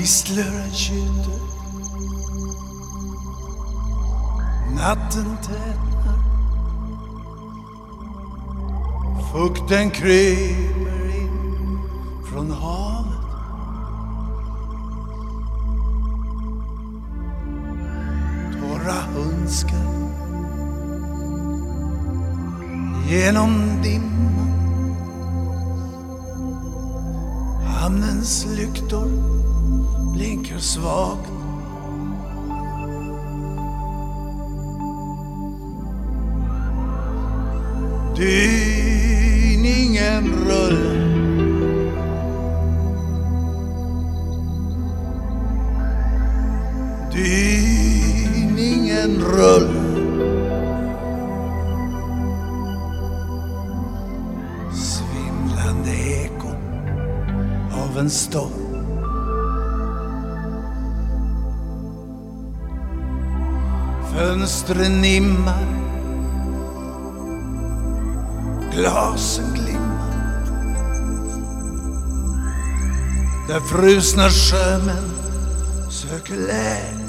Visslören tjuter, natten tätnar, fukten kryper in från havet. Torra hundskar genom dimman, hamnens lyktor blinkar svagt. Dyningen rullar, dyningen rullar. Svindlande ekon av en storm. Fönstren nimmar, glasen glimmar. Där frusna sjömän söker läge.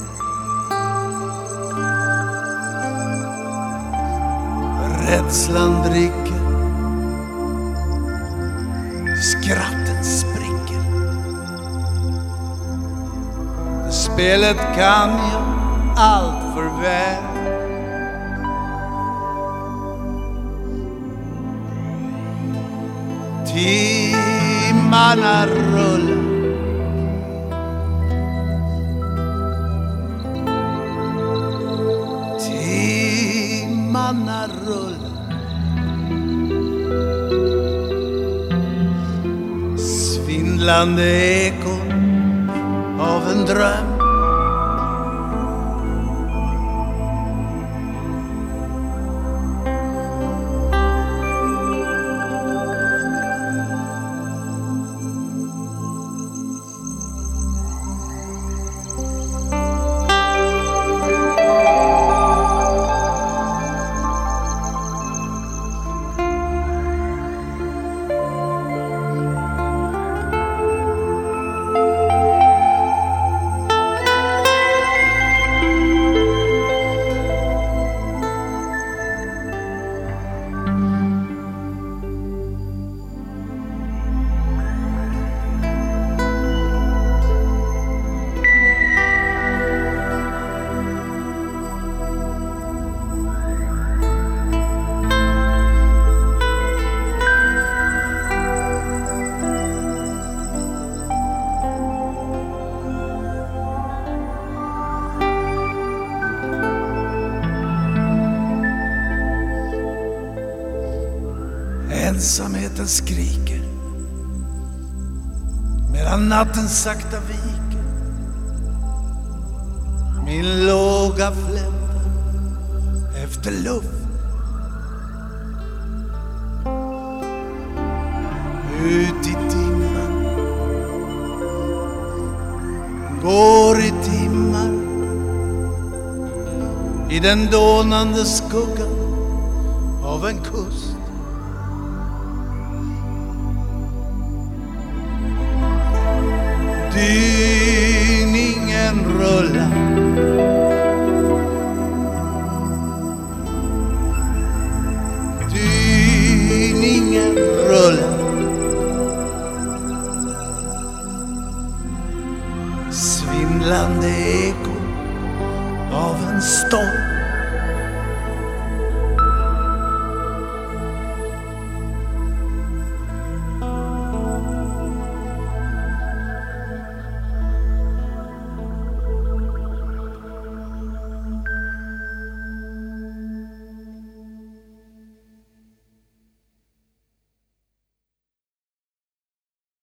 Rädslan dricker, skratten spricker. Spelet kan jag allt för väl. Timmarna rullar, timmarna rullar. Svindlande ekon av en dröm. Ensamheten skriker medan natten sakta viker. Min låga flämtar efter luft. Ut i dimman, går i timmar i den dånande skuggan av en kust. Dyningen rullar, dyningen rullar. Svindlande ekon av en storm.